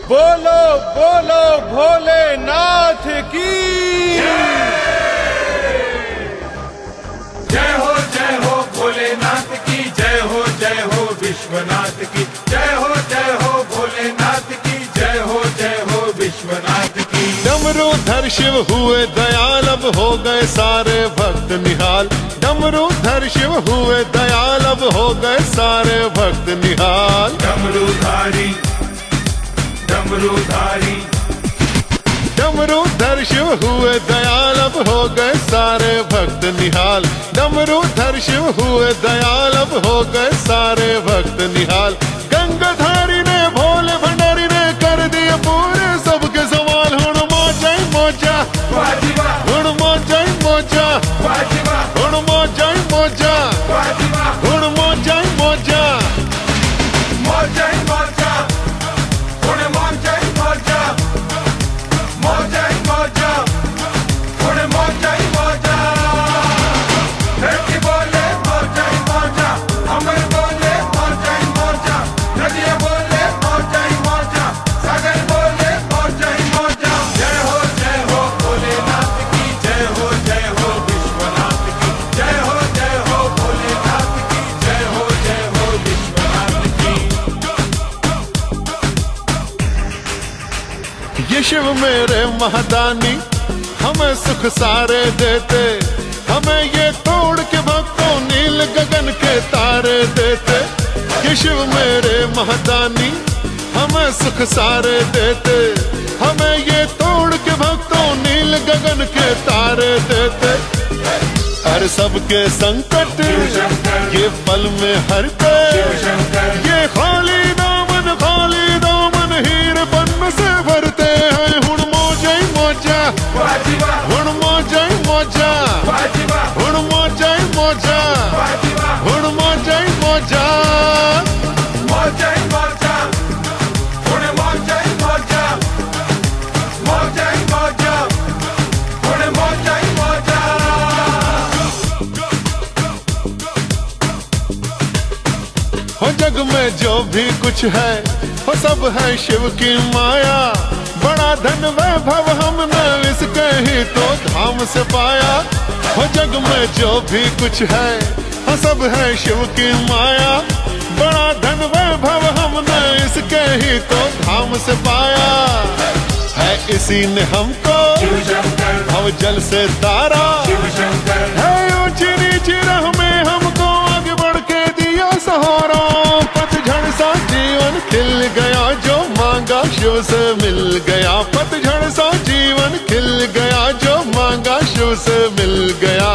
बोलो बोलो भोलेनाथ की जय हो भोलेनाथ की जय हो विश्वनाथ की जय हो भोलेनाथ की जय हो विश्वनाथ की। डमरूधर शिव हुए दयाल, अब हो गए सारे भक्त निहाल। डमरूधर शिव हुए दयाल, अब हो गए सारे भक्त निहाल। डमरूधारी डमरूधारी डमरूधर शिव हुए दयाल, अब हो गए सारे भक्त निहाल। डमरूधर शिव हुए दयाल, अब हो गए सारे भक्त निहाल। गंगाधारी ने भोले भंडारी ने कर दिए पूरे सबके सवाल। हुण मौजा ही मौजा, हुण मौजा ही मौजा, हुण मौजा ही मौजा, हुण मौजा ही मौजा, मौजा ही मौजा, हुण मौजा ही मौजा, मौजा ही मौजा, हुण मौजा ही मौजा। धरती बोले मौजा ही मौजा, अमर बोले मौजा ही मौजा, नदियाँ बोले मौजा ही मौजा, सागर बोले मौजा ही मौजा। जय हो भोलेनाथ की जय हो विश्वनाथ की जय हो भोलेनाथ की जय हो विश्वनाथ की। ये शिव मेरे महादानी हमें सुख सारे देते। हमें ये तोड़ के भक्तों नील गगन के तारे देते। ये शिव मेरे महादानी हमें सुख सारे देते। हमें ये तोड़ के भक्तों नील गगन के तारे देते। हर सबके संकट ये पल में हरते। ये खाली दामन हीर पन्न से भरते हैं। हुण मौजा ही मौजा, हुण मौजा ही मौजा, हुण मौजा ही मौजा, हुण मौजा ही मौजा, मौजा ही मौजा, हुण मौजा ही मौजा, मौजा ही मौजा, हुण मौजा ही मौजा। हो जग में जो भी कुछ है वो सब है शिव की माया। बड़ा धन वैभव हमने इसके ही तो धाम से पाया। हो जग में जो भी कुछ है वो सब है शिव की माया। बड़ा धन वैभव हमने इसके ही तो धाम से पाया। है इसी ने हमको भव जल से तारा। है ऊंची नीची राह में हमको आगे बढ़ के दिया सहारा। पतझड़ सा जीवन खिल गया, जो मांगा शिव से मिल गया। पतझड़ सा जीवन खिल गया, जो मांगा शिव से मिल गया।